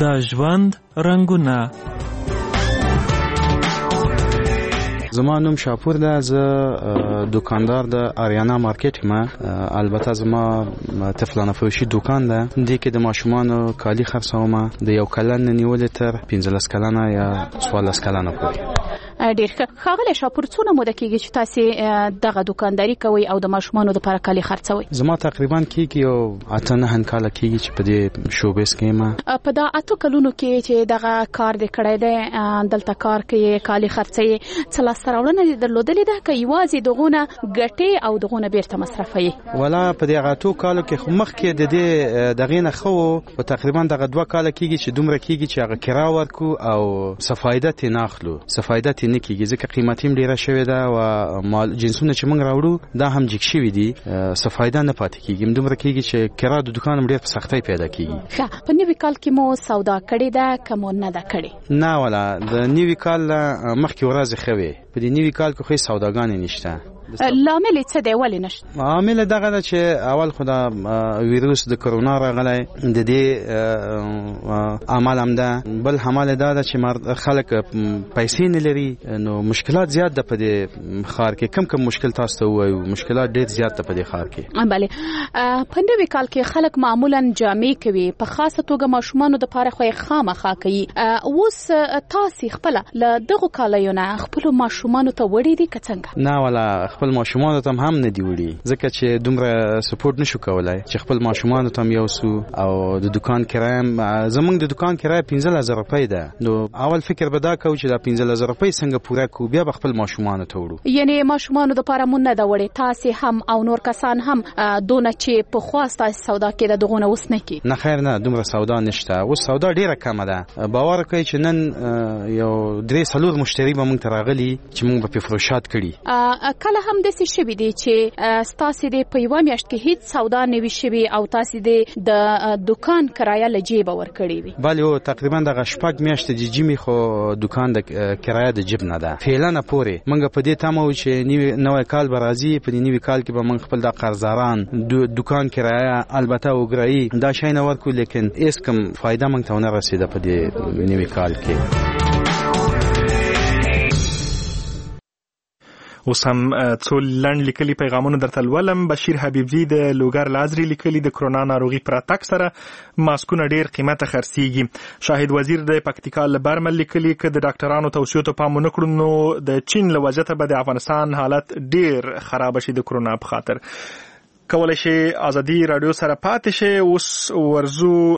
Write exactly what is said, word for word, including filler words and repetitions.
د ژوند رنګونه. زما نوم شاپور ده، زه دکاندار د آریانا مارکیټ ما. البته زما طفلانه فروشي دکان ده، دې کې د ماشومانو کالي خرڅوم، د یو کلن نیولې تر پنځلس کلنه یا څوارلس کلنه پورې. ډیر ښاغلی شاپور، څونه موده کېږي چې تاسې دغه دکانداري کوئ او د ماشومانو دپاره کالي خرڅوئ؟ زما تقریبا کېږي یو اته نهه کاله کېږي چې په دې شوبیز کې یم. په دا اته کلونو کې چې دغه کار دې کړی دی، دلته کار کوي، کالي خرڅوي، څه لاسته راوړنه دې درلودلې ده که یوازې دغونه ګټې او دغونه بیرته مصرفوي؟ ولا په دې هغه اتو کالو کې خو مخکې د دې دغې نه ښه و، په تقریبا دغه دوه کاله کېږي چې دومره کېږي چې هغه کرا ورکو او څه فایده ترې نه اخلو، څه فایده ترې نه کېږي ځکه قیمت هم ډیره شوې ده او مال جنسونه چې موږ راوړو دا هم جګ شوي دي، څه فایده نه پاتې کېږي، دومره کېږي چې کرا د دکان هم ډېر په سختۍ پیدا کېږي. ښه، په نوي کال کې مو سودا کړې ده که مو نه ده کړې؟ نه ولا د نوي کال مخکې ورځې ښه وې، په دې نوي کال کې خو سوداګانې نشته. لامل یې څه دی، ولې نشته؟ عامل دغه ده چې اول خو دا ویروس د کرونا راغلی، د دې عمل هم ده، بل عمل دا ده چې خلک پیسې نه لري، نو مشکلات زیات ده په دې ښار کې. کم کم مشکل تاسو ته ووایو، مشکلات ډېر زیات ده په دې ښار کې. بله، په نوي کال کې خلک معمولا جامې کوي، په خاصه توګه ماشومانو دپاره خو یې خامخا کوي. اوس تاسې خپله له دغو کالیو نه خپلو ماشومانو ته وړي دي که څنګه؟ نه ولا خپل ماشومانو ته هم نه دی وړي، ځکه چې دومره سپورټ نشو کولای چې خپل ماشومانو ته یو سو. او د دکان کرایه، زمونږ د دکان کرایه پنځه هزار روپۍ ده، نو اول فکر به دا کوو چې دا پنځه هزار روپۍ څنګه پوره کوو، بیا به خپل ماشومانو ته وړو. یعنې ماشومانو دپاره مو نه ده وړې، تاسې هم او نور کسان هم دونه چې پخوا ستاسې سودا کېده دغونه اوس نه کېږي؟ نه خیر، نه دومره سودا نشته، اوس سودا ډېره کمه ده. باور کوئ چې نن یو درې څلور مشتري به موږ ته راغلي چې موږ به پې فروشات کړي. کله هم داسې شوي دي چې ستاسې د په یوه میاشت کې هیڅ سودا نه وي شوي او تاسې د دکان کرایه له جیبه ورکړې وي؟ بلې، او تقریبا دغه شپږ میاشتې د جیمې خو دکان د کرایه د جیب نه ده، فعلا پورې موږ په دې تمه وو چې نوی کال به راځي، په دې نوي کال کې به موږ خپل د قرضداران دکان کرایه البته وګرایي دا شی نه ورکو، لیکن هیڅ کوم فایده موږ ته ونه رسېده په دې نوي کال کې. اوس هم څو لنډ لیکلي پیغامونه درته لولم. بشیر حبیبزي د لوګر لازري لیکلي د کرونا ناروغي پر اتک سره ماسکونه ډیر قیمته خرڅیږي. شاهد وزیر د پکتیکا له برمل لیکلي که د ډاکټرانو توصیو ته پام ونه کړو نو د چین له وضعیته به د افغانستان حالت ډیر خراب شي د کرونا په خاطر. کولای شي ازادي رادیو سره پاتې شي. اوس ورزو